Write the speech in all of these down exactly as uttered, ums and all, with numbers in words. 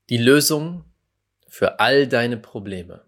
Die Lösung für all deine Probleme.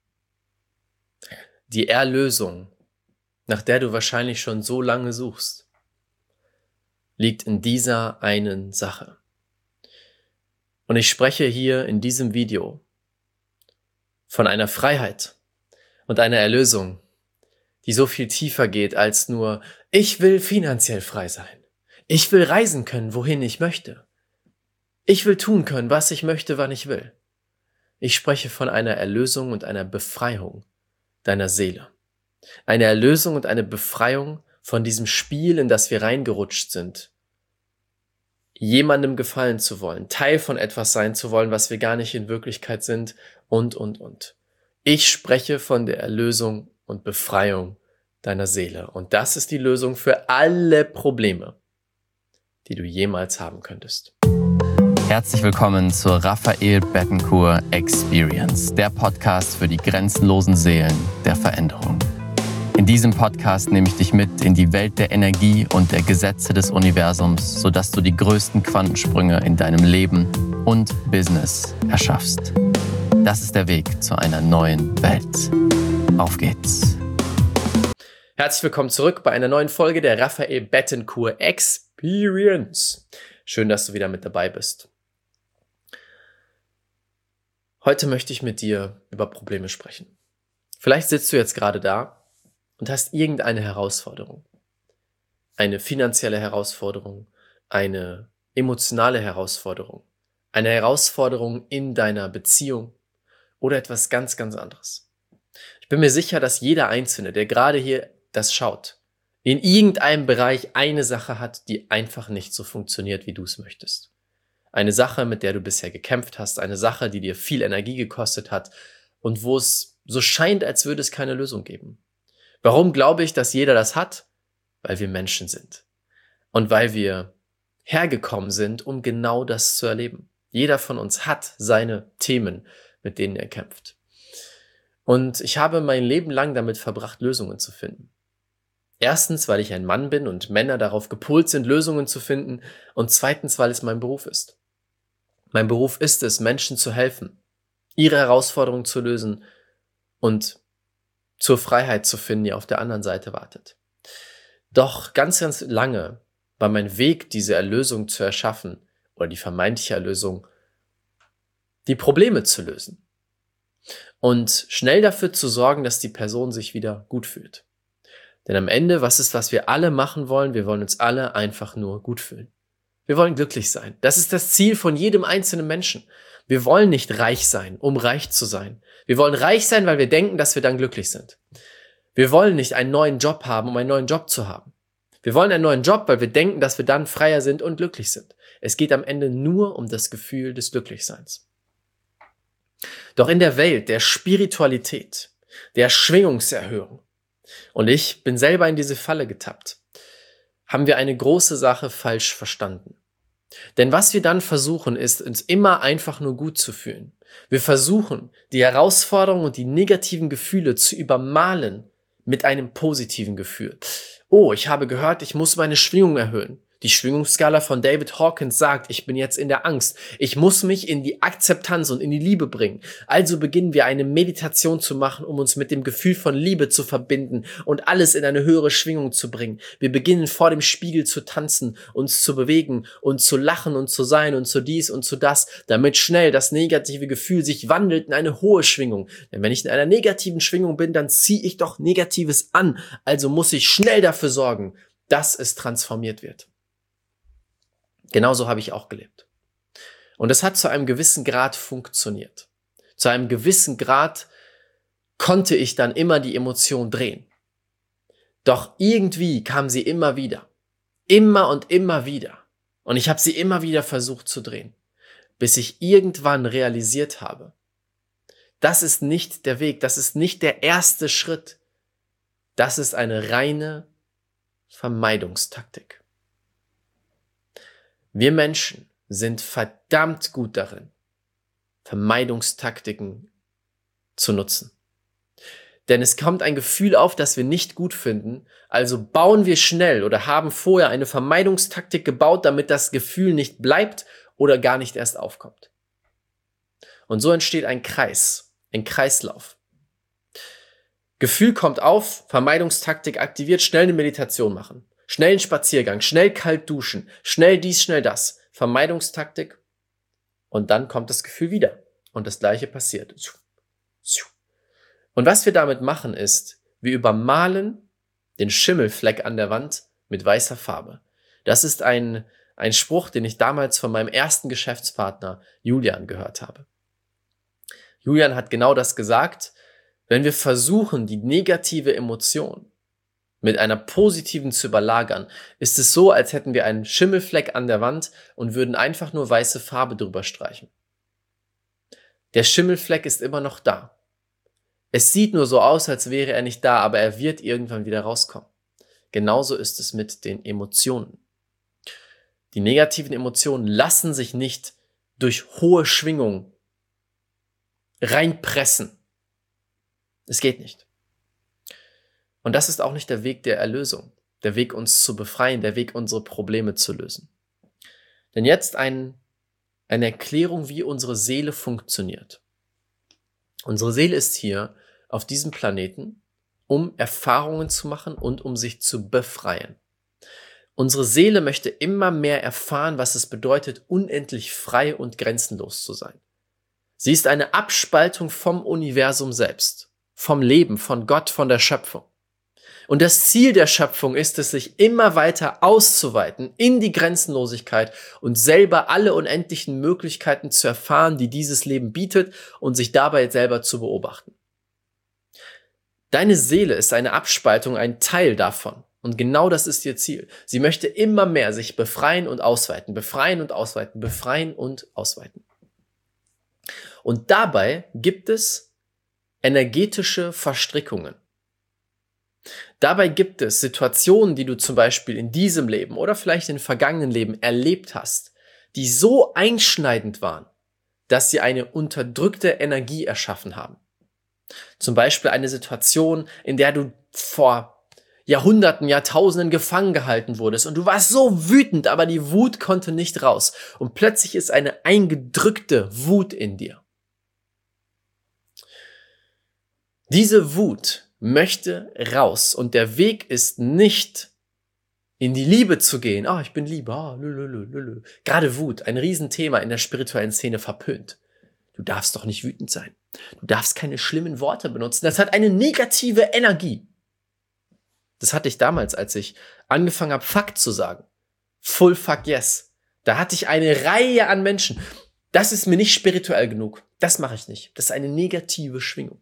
Die Erlösung, nach der du wahrscheinlich schon so lange suchst, liegt in dieser einen Sache. Und ich spreche hier in diesem Video von einer Freiheit und einer Erlösung, die so viel tiefer geht als nur, ich will finanziell frei sein. Ich will reisen können, wohin ich möchte. Ich will tun können, was ich möchte, wann ich will. Ich spreche von einer Erlösung und einer Befreiung deiner Seele. Eine Erlösung und eine Befreiung von diesem Spiel, in das wir reingerutscht sind. Jemandem gefallen zu wollen, Teil von etwas sein zu wollen, was wir gar nicht in Wirklichkeit sind und, und, und. Ich spreche von der Erlösung und Befreiung deiner Seele. Und das ist die Lösung für alle Probleme, die du jemals haben könntest. Herzlich willkommen zur Raphael Bettencourt Experience, der Podcast für die grenzenlosen Seelen der Veränderung. In diesem Podcast nehme ich dich mit in die Welt der Energie und der Gesetze des Universums, sodass du die größten Quantensprünge in deinem Leben und Business erschaffst. Das ist der Weg zu einer neuen Welt. Auf geht's! Herzlich willkommen zurück bei einer neuen Folge der Raphael Bettencourt Experience. Schön, dass du wieder mit dabei bist. Heute möchte ich mit dir über Probleme sprechen. Vielleicht sitzt du jetzt gerade da und hast irgendeine Herausforderung. Eine finanzielle Herausforderung, eine emotionale Herausforderung, eine Herausforderung in deiner Beziehung oder etwas ganz, ganz anderes. Ich bin mir sicher, dass jeder Einzelne, der gerade hier das schaut, in irgendeinem Bereich eine Sache hat, die einfach nicht so funktioniert, wie du es möchtest. Eine Sache, mit der du bisher gekämpft hast, eine Sache, die dir viel Energie gekostet hat und wo es so scheint, als würde es keine Lösung geben. Warum glaube ich, dass jeder das hat? Weil wir Menschen sind. Und weil wir hergekommen sind, um genau das zu erleben. Jeder von uns hat seine Themen, mit denen er kämpft. Und ich habe mein Leben lang damit verbracht, Lösungen zu finden. Erstens, weil ich ein Mann bin und Männer darauf gepolt sind, Lösungen zu finden. Und zweitens, weil es mein Beruf ist. Mein Beruf ist es, Menschen zu helfen, ihre Herausforderungen zu lösen und zur Freiheit zu finden, die auf der anderen Seite wartet. Doch ganz, ganz lange war mein Weg, diese Erlösung zu erschaffen, oder die vermeintliche Erlösung, die Probleme zu lösen. Und schnell dafür zu sorgen, dass die Person sich wieder gut fühlt. Denn am Ende, was ist, was wir alle machen wollen? Wir wollen uns alle einfach nur gut fühlen. Wir wollen glücklich sein. Das ist das Ziel von jedem einzelnen Menschen. Wir wollen nicht reich sein, um reich zu sein. Wir wollen reich sein, weil wir denken, dass wir dann glücklich sind. Wir wollen nicht einen neuen Job haben, um einen neuen Job zu haben. Wir wollen einen neuen Job, weil wir denken, dass wir dann freier sind und glücklich sind. Es geht am Ende nur um das Gefühl des Glücklichseins. Doch in der Welt der Spiritualität, der Schwingungserhöhung, und ich bin selber in diese Falle getappt, haben wir eine große Sache falsch verstanden. Denn was wir dann versuchen, ist, uns immer einfach nur gut zu fühlen. Wir versuchen, die Herausforderungen und die negativen Gefühle zu übermalen mit einem positiven Gefühl. Oh, ich habe gehört, ich muss meine Schwingung erhöhen. Die Schwingungsskala von David Hawkins sagt, ich bin jetzt in der Angst. Ich muss mich in die Akzeptanz und in die Liebe bringen. Also beginnen wir eine Meditation zu machen, um uns mit dem Gefühl von Liebe zu verbinden und alles in eine höhere Schwingung zu bringen. Wir beginnen vor dem Spiegel zu tanzen, uns zu bewegen und zu lachen und zu sein und zu dies und zu das, damit schnell das negative Gefühl sich wandelt in eine hohe Schwingung. Denn wenn ich in einer negativen Schwingung bin, dann ziehe ich doch Negatives an. Also muss ich schnell dafür sorgen, dass es transformiert wird. Genauso habe ich auch gelebt. Und es hat zu einem gewissen Grad funktioniert. Zu einem gewissen Grad konnte ich dann immer die Emotion drehen. Doch irgendwie kam sie immer wieder. Immer und immer wieder. Und ich habe sie immer wieder versucht zu drehen. Bis ich irgendwann realisiert habe, das ist nicht der Weg, das ist nicht der erste Schritt. Das ist eine reine Vermeidungstaktik. Wir Menschen sind verdammt gut darin, Vermeidungstaktiken zu nutzen. Denn es kommt ein Gefühl auf, das wir nicht gut finden, also bauen wir schnell oder haben vorher eine Vermeidungstaktik gebaut, damit das Gefühl nicht bleibt oder gar nicht erst aufkommt. Und so entsteht ein Kreis, ein Kreislauf. Gefühl kommt auf, Vermeidungstaktik aktiviert, schnell eine Meditation machen, schnell einen Spaziergang, schnell kalt duschen, schnell dies, schnell das. Vermeidungstaktik und dann kommt das Gefühl wieder und das Gleiche passiert. Und was wir damit machen ist, wir übermalen den Schimmelfleck an der Wand mit weißer Farbe. Das ist ein, ein Spruch, den ich damals von meinem ersten Geschäftspartner Julian gehört habe. Julian hat genau das gesagt. Wenn wir versuchen, die negative Emotion mit einer positiven zu überlagern, ist es so, als hätten wir einen Schimmelfleck an der Wand und würden einfach nur weiße Farbe drüber streichen. Der Schimmelfleck ist immer noch da. Es sieht nur so aus, als wäre er nicht da, aber er wird irgendwann wieder rauskommen. Genauso ist es mit den Emotionen. Die negativen Emotionen lassen sich nicht durch hohe Schwingungen reinpressen. Es geht nicht. Und das ist auch nicht der Weg der Erlösung, der Weg, uns zu befreien, der Weg, unsere Probleme zu lösen. Denn jetzt ein, eine Erklärung, wie unsere Seele funktioniert. Unsere Seele ist hier auf diesem Planeten, um Erfahrungen zu machen und um sich zu befreien. Unsere Seele möchte immer mehr erfahren, was es bedeutet, unendlich frei und grenzenlos zu sein. Sie ist eine Abspaltung vom Universum selbst. Vom Leben, von Gott, von der Schöpfung. Und das Ziel der Schöpfung ist es, sich immer weiter auszuweiten in die Grenzenlosigkeit und selber alle unendlichen Möglichkeiten zu erfahren, die dieses Leben bietet und sich dabei selber zu beobachten. Deine Seele ist eine Abspaltung, ein Teil davon. Und genau das ist ihr Ziel. Sie möchte immer mehr sich befreien und ausweiten, befreien und ausweiten, befreien und ausweiten. Und dabei gibt es energetische Verstrickungen. Dabei gibt es Situationen, die du zum Beispiel in diesem Leben oder vielleicht in vergangenen Leben erlebt hast, die so einschneidend waren, dass sie eine unterdrückte Energie erschaffen haben. Zum Beispiel eine Situation, in der du vor Jahrhunderten, Jahrtausenden gefangen gehalten wurdest und du warst so wütend, aber die Wut konnte nicht raus und plötzlich ist eine eingedrückte Wut in dir. Diese Wut möchte raus und der Weg ist nicht in die Liebe zu gehen. Ah, oh, ich bin Liebe. Ah, lü, lü, lü, lü. Gerade Wut, ein Riesenthema in der spirituellen Szene, verpönt. Du darfst doch nicht wütend sein. Du darfst keine schlimmen Worte benutzen. Das hat eine negative Energie. Das hatte ich damals, als ich angefangen habe, Fuck zu sagen. Full fuck yes. Da hatte ich eine Reihe an Menschen. Das ist mir nicht spirituell genug. Das mache ich nicht. Das ist eine negative Schwingung.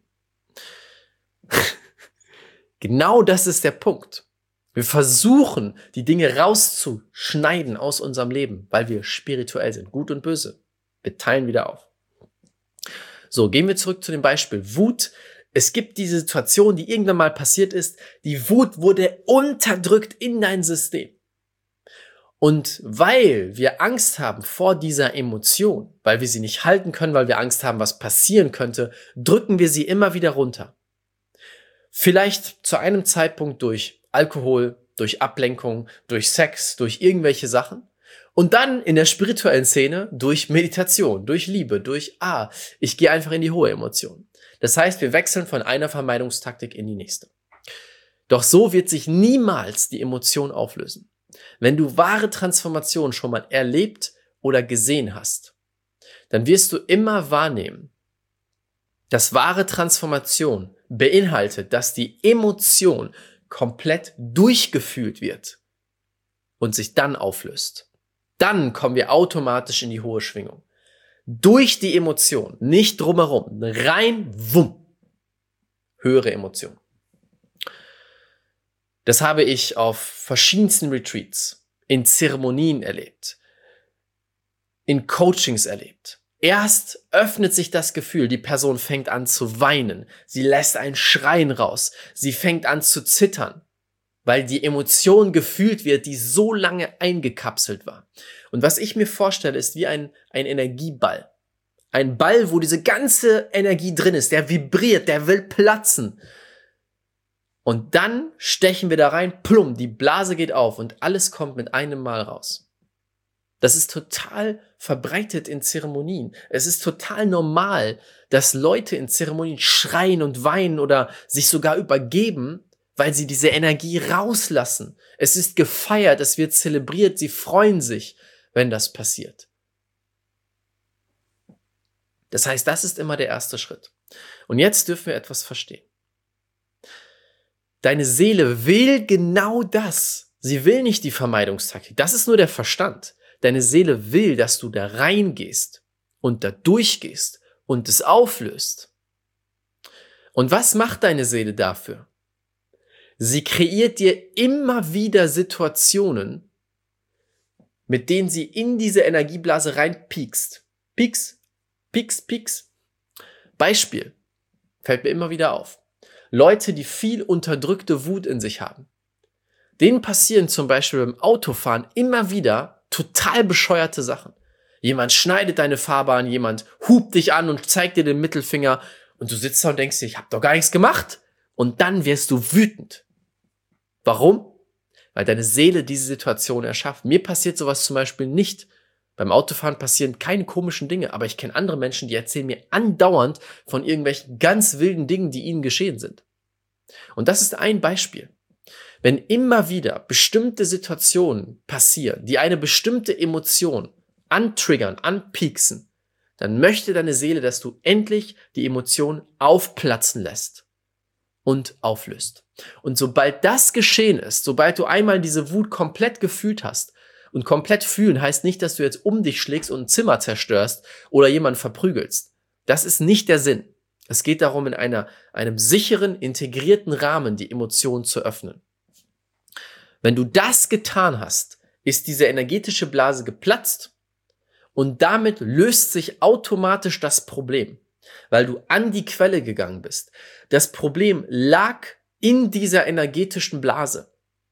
Genau das ist der Punkt. Wir versuchen, die Dinge rauszuschneiden aus unserem Leben, weil wir spirituell sind, gut und böse. Wir teilen wieder auf. So, gehen wir zurück zu dem Beispiel Wut. Es gibt diese Situation, die irgendwann mal passiert ist. Die Wut wurde unterdrückt in dein System. Und weil wir Angst haben vor dieser Emotion, weil wir sie nicht halten können, weil wir Angst haben, was passieren könnte, drücken wir sie immer wieder runter. Vielleicht zu einem Zeitpunkt durch Alkohol, durch Ablenkung, durch Sex, durch irgendwelche Sachen. Und dann in der spirituellen Szene durch Meditation, durch Liebe, durch, ah, ich gehe einfach in die hohe Emotion. Das heißt, wir wechseln von einer Vermeidungstaktik in die nächste. Doch so wird sich niemals die Emotion auflösen. Wenn du wahre Transformation schon mal erlebt oder gesehen hast, dann wirst du immer wahrnehmen, dass wahre Transformation beinhaltet, dass die Emotion komplett durchgefühlt wird und sich dann auflöst. Dann kommen wir automatisch in die hohe Schwingung. Durch die Emotion, nicht drumherum, rein, wumm, höhere Emotion. Das habe ich auf verschiedensten Retreats, in Zeremonien erlebt, in Coachings erlebt. Erst öffnet sich das Gefühl, die Person fängt an zu weinen, sie lässt ein Schreien raus, sie fängt an zu zittern, weil die Emotion gefühlt wird, die so lange eingekapselt war. Und was ich mir vorstelle, ist wie ein, ein Energieball. Ein Ball, wo diese ganze Energie drin ist, der vibriert, der will platzen. Und dann stechen wir da rein, plumm, die Blase geht auf und alles kommt mit einem Mal raus. Das ist total verbreitet in Zeremonien. Es ist total normal, dass Leute in Zeremonien schreien und weinen oder sich sogar übergeben, weil sie diese Energie rauslassen. Es ist gefeiert, es wird zelebriert, sie freuen sich, wenn das passiert. Das heißt, das ist immer der erste Schritt. Und jetzt dürfen wir etwas verstehen. Deine Seele will genau das. Sie will nicht die Vermeidungstaktik. Das ist nur der Verstand. Deine Seele will, dass du da reingehst und da durchgehst und es auflöst. Und was macht deine Seele dafür? Sie kreiert dir immer wieder Situationen, mit denen sie in diese Energieblase reinpiekst. Pieks, pieks, pieks. Beispiel, fällt mir immer wieder auf. Leute, die viel unterdrückte Wut in sich haben. Denen passieren zum Beispiel beim Autofahren immer wieder total bescheuerte Sachen. Jemand schneidet deine Fahrbahn, jemand hupt dich an und zeigt dir den Mittelfinger und du sitzt da und denkst dir, ich habe doch gar nichts gemacht. Und dann wirst du wütend. Warum? Weil deine Seele diese Situation erschafft. Mir passiert sowas zum Beispiel nicht. Beim Autofahren passieren keine komischen Dinge, aber ich kenne andere Menschen, die erzählen mir andauernd von irgendwelchen ganz wilden Dingen, die ihnen geschehen sind. Und das ist ein Beispiel. Wenn immer wieder bestimmte Situationen passieren, die eine bestimmte Emotion antriggern, anpieksen, dann möchte deine Seele, dass du endlich die Emotion aufplatzen lässt und auflöst. Und sobald das geschehen ist, sobald du einmal diese Wut komplett gefühlt hast, und komplett fühlen heißt nicht, dass du jetzt um dich schlägst und ein Zimmer zerstörst oder jemanden verprügelst. Das ist nicht der Sinn. Es geht darum, in einer, einem sicheren, integrierten Rahmen die Emotionen zu öffnen. Wenn du das getan hast, ist diese energetische Blase geplatzt und damit löst sich automatisch das Problem, weil du an die Quelle gegangen bist. Das Problem lag in dieser energetischen Blase.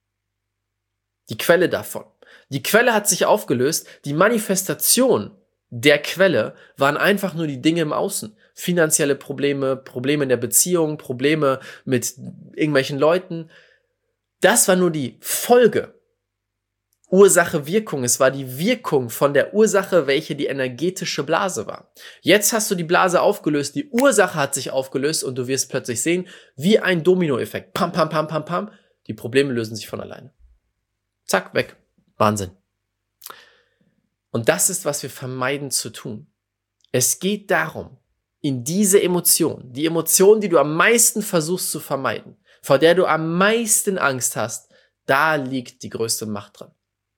Die Quelle davon. Die Quelle hat sich aufgelöst, die Manifestation der Quelle waren einfach nur die Dinge im Außen. Finanzielle Probleme, Probleme in der Beziehung, Probleme mit irgendwelchen Leuten. Das war nur die Folge. Ursache, Wirkung. Es war die Wirkung von der Ursache, welche die energetische Blase war. Jetzt hast du die Blase aufgelöst, die Ursache hat sich aufgelöst und du wirst plötzlich sehen, wie ein Dominoeffekt. Pam, pam, pam, pam, pam. Die Probleme lösen sich von alleine. Zack, weg. Wahnsinn. Und das ist, was wir vermeiden zu tun. Es geht darum, in diese Emotion, die Emotion, die du am meisten versuchst zu vermeiden, vor der du am meisten Angst hast, da liegt die größte Macht dran.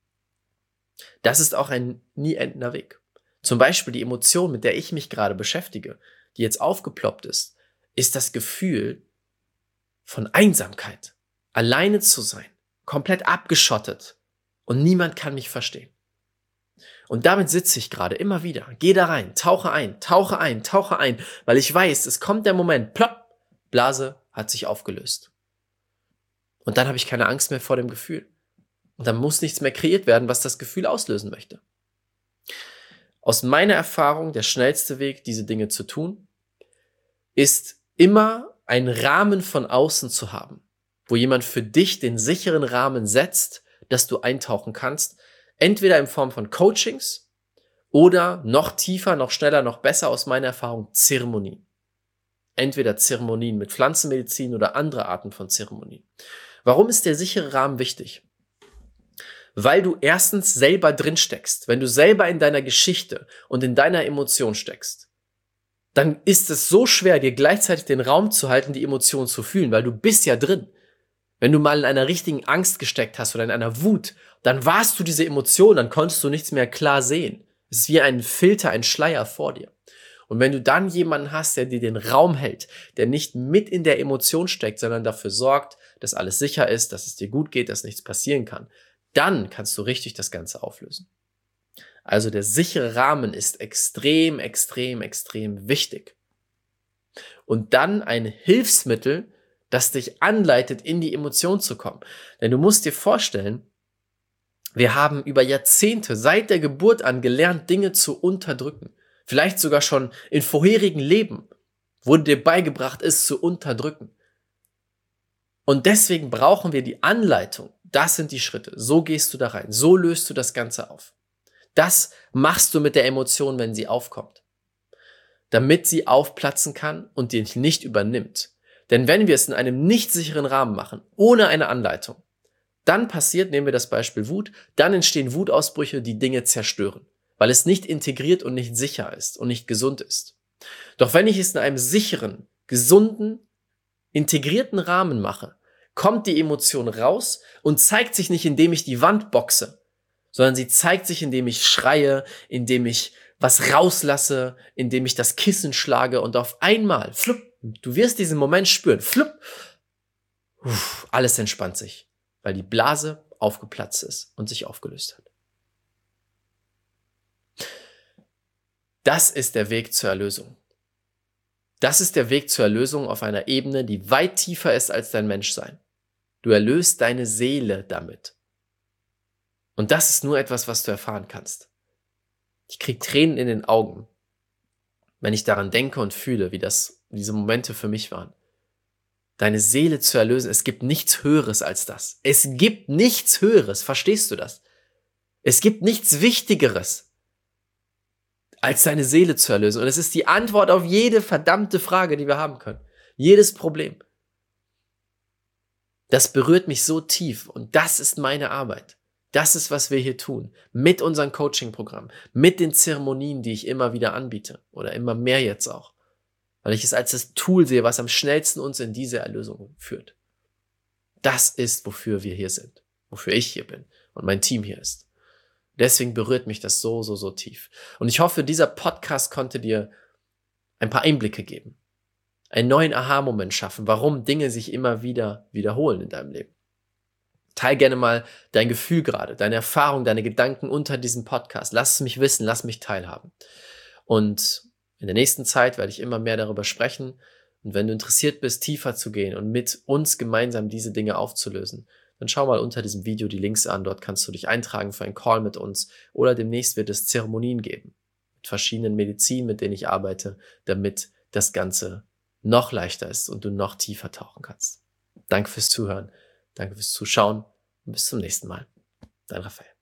Das ist auch ein nie endender Weg. Zum Beispiel die Emotion, mit der ich mich gerade beschäftige, die jetzt aufgeploppt ist, ist das Gefühl von Einsamkeit, alleine zu sein, komplett abgeschottet. Und niemand kann mich verstehen. Und damit sitze ich gerade immer wieder. Geh da rein, tauche ein, tauche ein, tauche ein, weil ich weiß, es kommt der Moment, plopp, Blase hat sich aufgelöst. Und dann habe ich keine Angst mehr vor dem Gefühl. Und dann muss nichts mehr kreiert werden, was das Gefühl auslösen möchte. Aus meiner Erfahrung, der schnellste Weg, diese Dinge zu tun, ist immer einen Rahmen von außen zu haben, wo jemand für dich den sicheren Rahmen setzt, dass du eintauchen kannst, entweder in Form von Coachings oder noch tiefer, noch schneller, noch besser aus meiner Erfahrung Zeremonien. Entweder Zeremonien mit Pflanzenmedizin oder andere Arten von Zeremonien. Warum ist der sichere Rahmen wichtig? Weil du erstens selber drin steckst. Wenn du selber in deiner Geschichte und in deiner Emotion steckst, dann ist es so schwer, dir gleichzeitig den Raum zu halten, die Emotion zu fühlen, weil du bist ja drin. Wenn du mal in einer richtigen Angst gesteckt hast oder in einer Wut, dann warst du diese Emotion, dann konntest du nichts mehr klar sehen. Es ist wie ein Filter, ein Schleier vor dir. Und wenn du dann jemanden hast, der dir den Raum hält, der nicht mit in der Emotion steckt, sondern dafür sorgt, dass alles sicher ist, dass es dir gut geht, dass nichts passieren kann, dann kannst du richtig das Ganze auflösen. Also der sichere Rahmen ist extrem, extrem, extrem wichtig. Und dann ein Hilfsmittel, das dich anleitet, in die Emotion zu kommen. Denn du musst dir vorstellen, wir haben über Jahrzehnte seit der Geburt an gelernt, Dinge zu unterdrücken. Vielleicht sogar schon in vorherigen Leben wurde dir beigebracht, es zu unterdrücken. Und deswegen brauchen wir die Anleitung. Das sind die Schritte. So gehst du da rein. So löst du das Ganze auf. Das machst du mit der Emotion, wenn sie aufkommt, damit sie aufplatzen kann und dich nicht übernimmt. Denn wenn wir es in einem nicht sicheren Rahmen machen, ohne eine Anleitung, dann passiert, nehmen wir das Beispiel Wut, dann entstehen Wutausbrüche, die Dinge zerstören, weil es nicht integriert und nicht sicher ist und nicht gesund ist. Doch wenn ich es in einem sicheren, gesunden, integrierten Rahmen mache, kommt die Emotion raus und zeigt sich nicht, indem ich die Wand boxe, sondern sie zeigt sich, indem ich schreie, indem ich was rauslasse, indem ich das Kissen schlage und auf einmal, flupp, du wirst diesen Moment spüren, flupp, uff, alles entspannt sich, weil die Blase aufgeplatzt ist und sich aufgelöst hat. Das ist der Weg zur Erlösung. Das ist der Weg zur Erlösung auf einer Ebene, die weit tiefer ist als dein Menschsein. Du erlöst deine Seele damit. Und das ist nur etwas, was du erfahren kannst. Ich kriege Tränen in den Augen, wenn ich daran denke und fühle, wie das diese Momente für mich waren. Deine Seele zu erlösen, es gibt nichts Höheres als das. Es gibt nichts Höheres, verstehst du das? Es gibt nichts Wichtigeres, als deine Seele zu erlösen. Und es ist die Antwort auf jede verdammte Frage, die wir haben können. Jedes Problem. Das berührt mich so tief und das ist meine Arbeit. Das ist, was wir hier tun. Mit unseren Coaching-Programmen, mit den Zeremonien, die ich immer wieder anbiete oder immer mehr jetzt auch. Weil ich es als das Tool sehe, was am schnellsten uns in diese Erlösung führt. Das ist, wofür wir hier sind. Wofür ich hier bin und mein Team hier ist. Deswegen berührt mich das so, so, so tief. Und ich hoffe, dieser Podcast konnte dir ein paar Einblicke geben. Einen neuen Aha-Moment schaffen, warum Dinge sich immer wieder wiederholen in deinem Leben. Teil gerne mal dein Gefühl gerade, deine Erfahrung, deine Gedanken unter diesem Podcast. Lass es mich wissen, lass mich teilhaben. Und in der nächsten Zeit werde ich immer mehr darüber sprechen. Und wenn du interessiert bist, tiefer zu gehen und mit uns gemeinsam diese Dinge aufzulösen, dann schau mal unter diesem Video die Links an. Dort kannst du dich eintragen für einen Call mit uns. Oder demnächst wird es Zeremonien geben mit verschiedenen Medizinen, mit denen ich arbeite, damit das Ganze noch leichter ist und du noch tiefer tauchen kannst. Danke fürs Zuhören. Danke fürs Zuschauen und bis zum nächsten Mal. Dein Raphael.